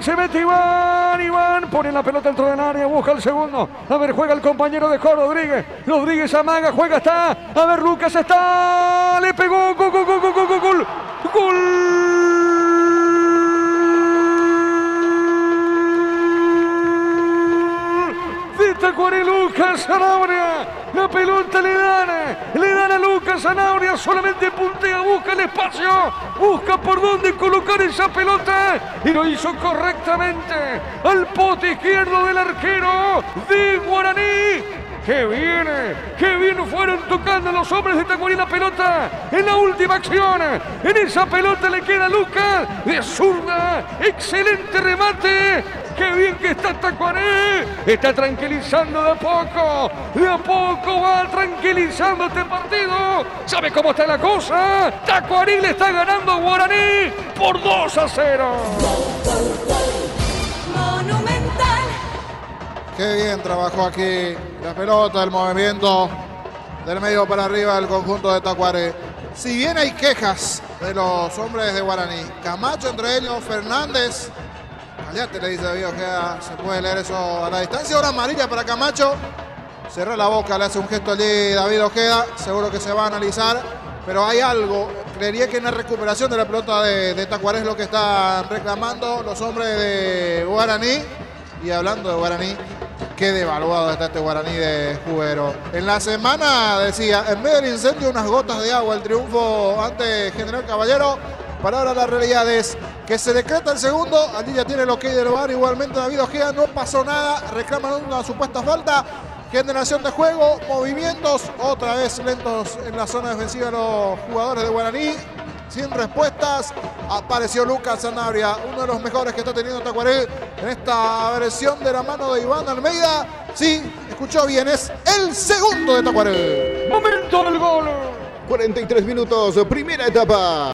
se mete Iván pone la pelota dentro del área, busca el segundo. A ver, juega el compañero de Jorge Rodríguez. Rodríguez amaga, juega, está. A ver, Lucas está. Le pegó, gol. De Tacuarí, Lucas Zanabria. La pelota le dan a Lucas Zanabria, solamente puntea, busca el espacio, busca por dónde colocar esa pelota y lo hizo correctamente al poste izquierdo del arquero de Guaraní. ¡Qué bien fueron tocando los hombres de Tacuarí la pelota en la última acción! En esa pelota le queda a Lucas de zurda, excelente remate. ¡Qué bien que está Tacuarí! Está tranquilizando de a poco va tranquilizando este partido. ¿Sabe cómo está la cosa? Tacuarí le está ganando a Guaraní por 2-0. Monumental. Qué bien trabajó aquí la pelota, el movimiento del medio para arriba del conjunto de Tacuarí. Si bien hay quejas de los hombres de Guaraní, Camacho entre ellos, Fernández, Aliate le dice David Ojeda, se puede leer eso a la distancia. Ahora amarilla para Camacho, cerró la boca, le hace un gesto allí David Ojeda, seguro que se va a analizar, pero hay algo, creería que en la recuperación de la pelota de Tacuarí es lo que están reclamando los hombres de Guaraní. Y hablando de Guaraní, qué devaluado está este Guaraní de Juguero. En la semana, decía, en medio del incendio unas gotas de agua, el triunfo ante General Caballero. Para ahora la realidad es que se decreta el segundo, allí ya tiene el ok del VAR, igualmente David Ojeda, no pasó nada, reclaman una supuesta falta, generación de juego, movimientos, otra vez lentos en la zona defensiva de los jugadores de Guaraní, sin respuestas, apareció Lucas Zanabria, uno de los mejores que está teniendo Tacuarí en esta versión de la mano de Iván Almeida. Sí, escuchó bien, es el segundo de Tacuarí. Momento del gol. 43 minutos, primera etapa.